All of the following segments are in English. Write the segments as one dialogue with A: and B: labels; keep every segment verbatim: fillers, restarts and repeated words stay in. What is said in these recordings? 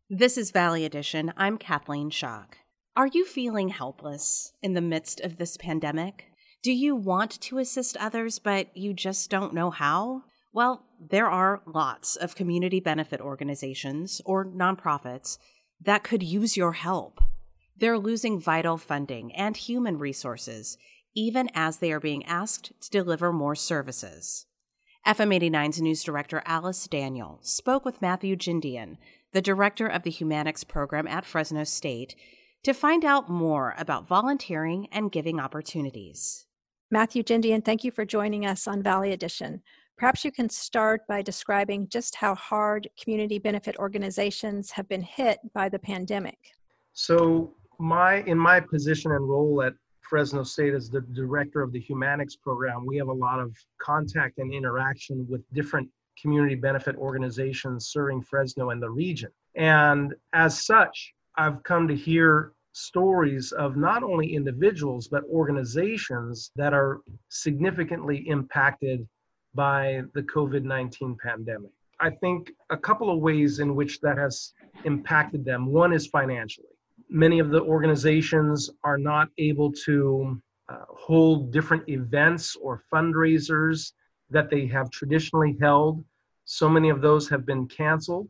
A: This is Valley Edition. I'm Kathleen Schock. Are you feeling helpless in the midst of this pandemic? Do you want to assist others, but you just don't know how? Well, there are lots of community benefit organizations or nonprofits that could use your help. They're losing vital funding and human resources, even as they are being asked to deliver more services. F M eighty-nine's news director Alice Daniel spoke with Matthew Jindian, the director of the Humanics program at Fresno State, to find out more about volunteering and giving opportunities.
B: Matthew Jindian, thank you for joining us on Valley Edition. Perhaps you can start by describing just how hard community benefit organizations have been hit by the pandemic.
C: So my in my position and role at Fresno State as the director of the Humanics program, we have a lot of contact and interaction with different community benefit organizations serving Fresno and the region. And as such, I've come to hear stories of not only individuals, but organizations that are significantly impacted by the COVID nineteen pandemic. I think a couple of ways in which that has impacted them. One is financially. Many of the organizations are not able to uh, hold different events or fundraisers that they have traditionally held. So many of those have been canceled.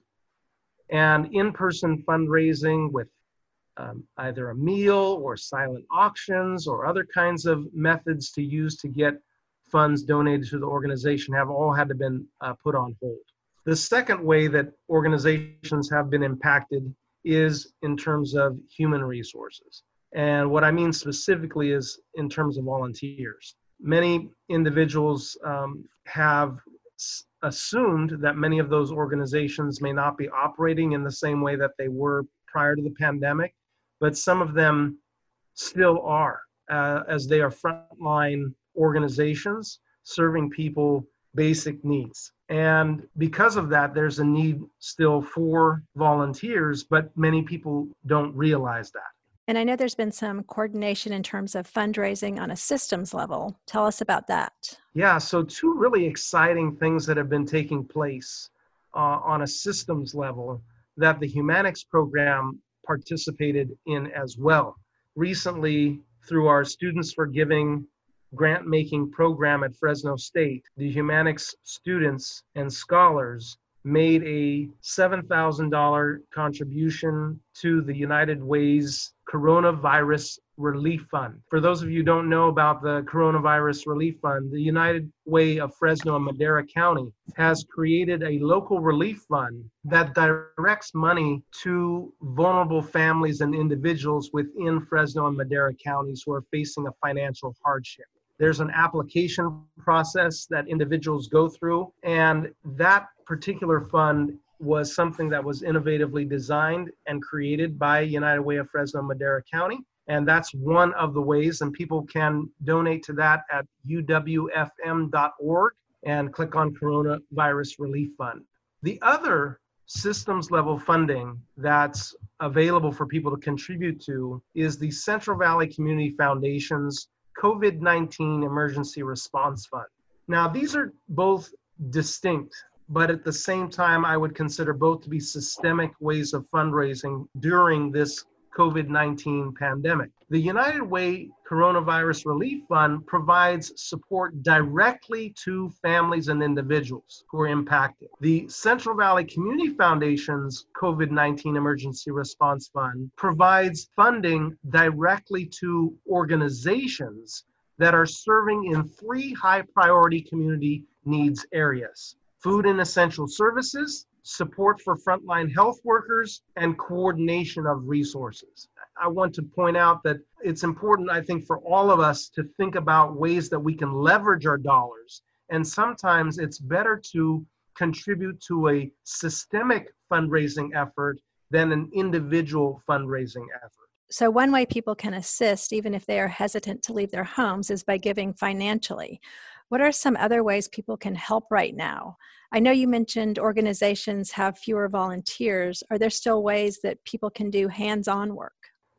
C: And in-person fundraising with um, either a meal or silent auctions or other kinds of methods to use to get funds donated to the organization have all had to been uh, put on hold. The second way that organizations have been impacted is in terms of human resources. And what I mean specifically is in terms of volunteers. Many individuals um, have s- assumed that many of those organizations may not be operating in the same way that they were prior to the pandemic, but some of them still are, uh, as they are frontline organizations serving people basic needs. And because of that, there's a need still for volunteers, but many people don't realize that.
B: And I know there's been some coordination in terms of fundraising on a systems level. Tell us about that.
C: Yeah, so two really exciting things that have been taking place uh, on a systems level that the Humanics program participated in as well. Recently, through our Students for Giving grant-making program at Fresno State, the Humanics students and scholars made a seven thousand dollars contribution to the United Way's Coronavirus Relief Fund. For those of you who don't know about the Coronavirus Relief Fund, the United Way of Fresno and Madera County has created a local relief fund that directs money to vulnerable families and individuals within Fresno and Madera counties who are facing a financial hardship. There's an application process that individuals go through, and that particular fund was something that was innovatively designed and created by United Way of Fresno and Madera County. And that's one of the ways, and people can donate to that at U W F M dot org and click on Coronavirus Relief Fund. The other systems level funding that's available for people to contribute to is the Central Valley Community Foundation's COVID nineteen Emergency Response Fund. Now, these are both distinct, but at the same time, I would consider both to be systemic ways of fundraising during this COVID nineteen pandemic. The United Way Coronavirus Relief Fund provides support directly to families and individuals who are impacted. The Central Valley Community Foundation's COVID nineteen Emergency Response Fund provides funding directly to organizations that are serving in three high priority community needs areas: food and essential services, support for frontline health workers, and coordination of resources. I want to point out that it's important, I think, for all of us to think about ways that we can leverage our dollars. And sometimes it's better to contribute to a systemic fundraising effort than an individual fundraising effort.
B: So one way people can assist, even if they are hesitant to leave their homes, is by giving financially. What are some other ways people can help right now? I know you mentioned organizations have fewer volunteers. Are there still ways that people can do hands-on work?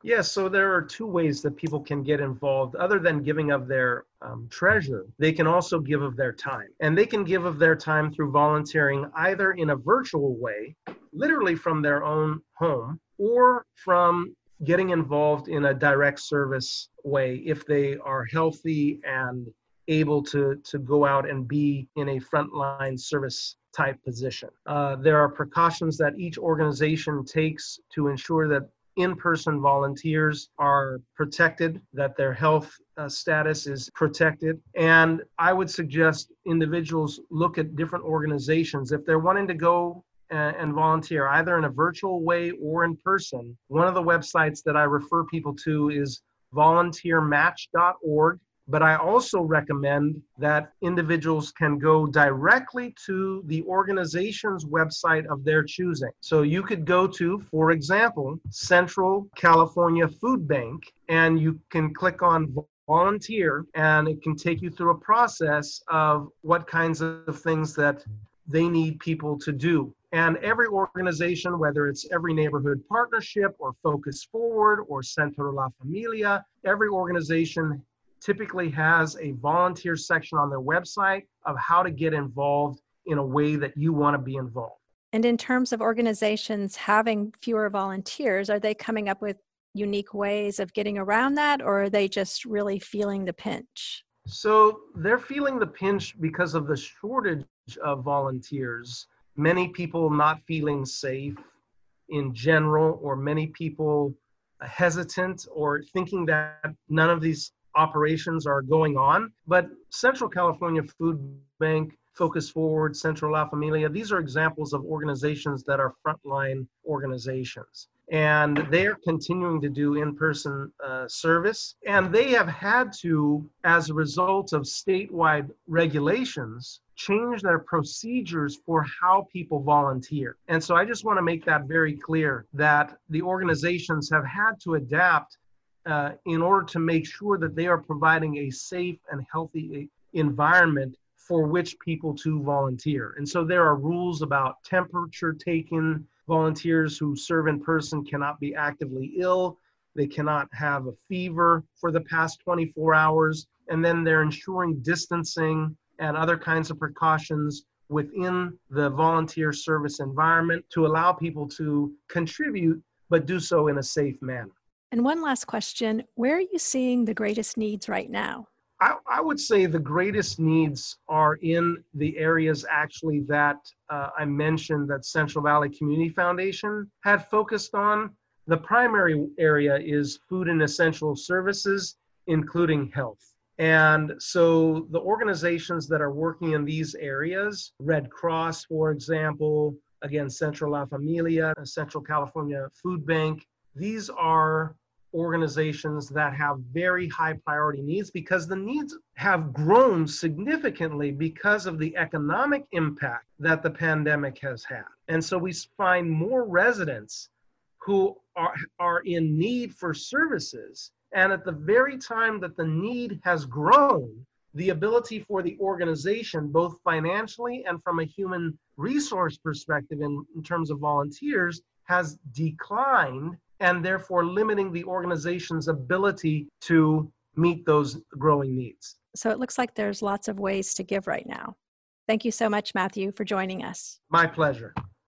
C: Yes, so there are two ways that people can get involved. Other than giving of their um, treasure, they can also give of their time. And they can give of their time through volunteering either in a virtual way, literally from their own home, or from getting involved in a direct service way if they are healthy and able to, to go out and be in a frontline service type position. Uh, there are precautions that each organization takes to ensure that in-person volunteers are protected, that their health uh, status is protected. And I would suggest individuals look at different organizations. If they're wanting to go uh, and volunteer either in a virtual way or in person, one of the websites that I refer people to is volunteer match dot org. But I also recommend that individuals can go directly to the organization's website of their choosing. So you could go to, for example, Central California Food Bank, and you can click on volunteer, and it can take you through a process of what kinds of things that they need people to do. And every organization, whether it's Every Neighborhood Partnership or Focus Forward or Centro La Familia, every organization typically has a volunteer section on their website of how to get involved in a way that you want to be involved.
B: And in terms of organizations having fewer volunteers, are they coming up with unique ways of getting around that, or are they just really feeling the pinch?
C: So they're feeling the pinch because of the shortage of volunteers. Many people not feeling safe in general, or many people hesitant or thinking that none of these operations are going on. But Central California Food Bank, Focus Forward, Centro La Familia, these are examples of organizations that are frontline organizations. And they are continuing to do in-person uh, service. And they have had to, as a result of statewide regulations, change their procedures for how people volunteer. And so I just want to make that very clear that the organizations have had to adapt Uh, in order to make sure that they are providing a safe and healthy environment for which people to volunteer. And so there are rules about temperature taken. Volunteers who serve in person cannot be actively ill. They cannot have a fever for the past twenty-four hours. And then they're ensuring distancing and other kinds of precautions within the volunteer service environment to allow people to contribute, but do so in a safe manner.
B: And one last question, where are you seeing the greatest needs right now?
C: I, I would say the greatest needs are in the areas actually that uh, I mentioned that Central Valley Community Foundation had focused on. The primary area is food and essential services, including health. And so the organizations that are working in these areas, Red Cross, for example, again, Centro La Familia, Central California Food Bank, these are organizations that have very high priority needs because the needs have grown significantly because of the economic impact that the pandemic has had. And so we find more residents who are, are in need for services. And at the very time that the need has grown, the ability for the organization, both financially and from a human resource perspective in, in terms of volunteers, has declined, and therefore limiting the organization's ability to meet those growing needs.
B: So it looks like there's lots of ways to give right now. Thank you so much, Matthew, for joining us.
C: My pleasure.